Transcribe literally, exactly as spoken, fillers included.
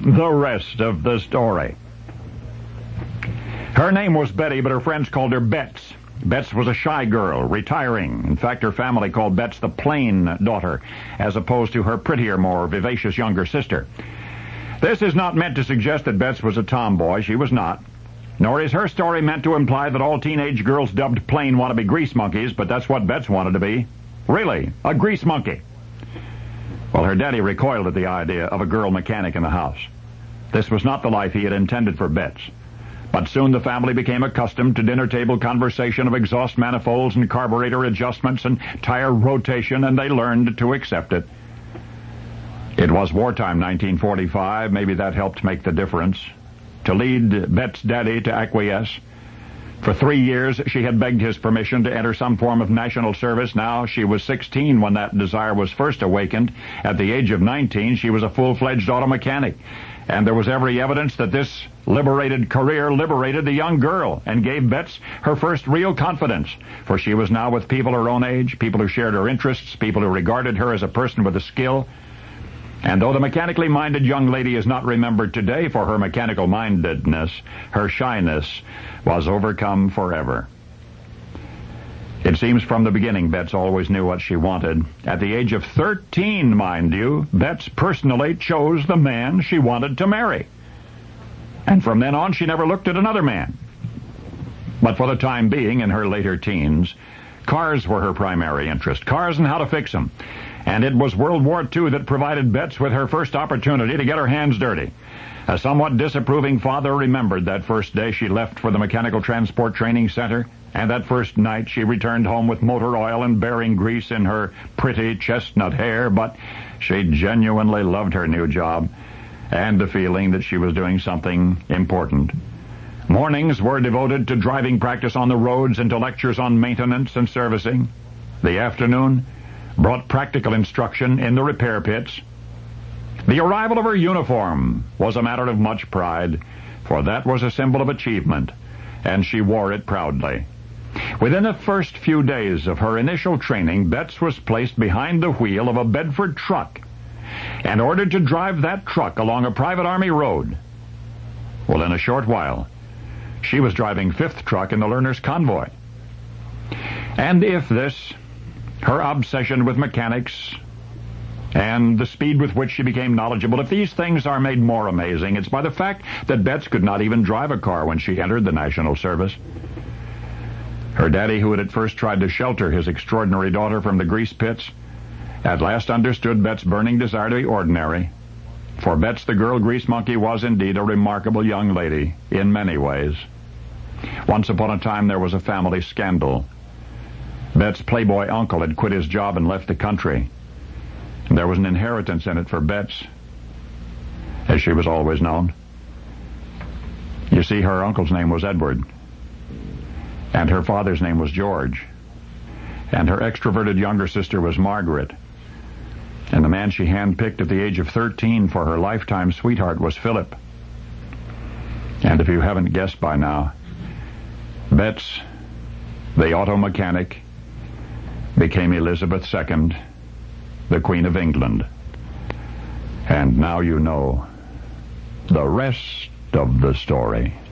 the rest of the story. Her name was Betty, but her friends called her Bets. Bets was a shy girl, retiring. In fact, her family called Bets the plain daughter, as opposed to her prettier, more vivacious younger sister. This is not meant to suggest that Bets was a tomboy. She was not. Nor is her story meant to imply that all teenage girls dubbed plain want to be grease monkeys, but that's what Bets wanted to be. Really, a grease monkey. Well, her daddy recoiled at the idea of a girl mechanic in the house. This was not the life he had intended for Bets. But soon the family became accustomed to dinner table conversation of exhaust manifolds and carburetor adjustments and tire rotation, and they learned to accept it. It was wartime nineteen forty-five. Maybe that helped make the difference. To lead Bet's daddy to acquiesce. For three years, she had begged his permission to enter some form of national service. Now she was sixteen when that desire was first awakened. At the age of nineteen, she was a full-fledged auto mechanic. And there was every evidence that this liberated career liberated the young girl and gave Bets her first real confidence, for she was now with people her own age, people who shared her interests, people who regarded her as a person with a skill. And though the mechanically minded young lady is not remembered today for her mechanical mindedness, her shyness was overcome forever. It seems from the beginning Bets always knew what she wanted. At the age of thirteen, mind you, Bets personally chose the man she wanted to marry. And from then on, she never looked at another man. But for the time being, in her later teens, cars were her primary interest. Cars and how to fix them. And it was World War Two that provided Bets with her first opportunity to get her hands dirty. A somewhat disapproving father remembered that first day she left for the Mechanical Transport Training Center, and that first night she returned home with motor oil and bearing grease in her pretty chestnut hair, but she genuinely loved her new job and the feeling that she was doing something important. Mornings were devoted to driving practice on the roads and to lectures on maintenance and servicing. The afternoon brought practical instruction in the repair pits. The arrival of her uniform was a matter of much pride, for that was a symbol of achievement, and she wore it proudly. Within the first few days of her initial training, Bets was placed behind the wheel of a Bedford truck and ordered to drive that truck along a private army road. Well, in a short while, she was driving fifth truck in the learner's convoy. And if this, her obsession with mechanics, and the speed with which she became knowledgeable, if these things are made more amazing, it's by the fact that Bets could not even drive a car when she entered the national service. Her daddy, who had at first tried to shelter his extraordinary daughter from the grease pits, at last understood Bet's burning desire to be ordinary. For Bets the girl grease monkey was indeed a remarkable young lady in many ways. Once upon a time there was a family scandal. Bet's playboy uncle had quit his job and left the country. There was an inheritance in it for Bets, as she was always known. You see, her uncle's name was Edward, and her father's name was George, and her extroverted younger sister was Margaret, and the man she handpicked at the age of thirteen for her lifetime sweetheart was Philip. And if you haven't guessed by now, Bets, the auto mechanic, became Elizabeth the Second, the Queen of England. And now you know the rest of the story.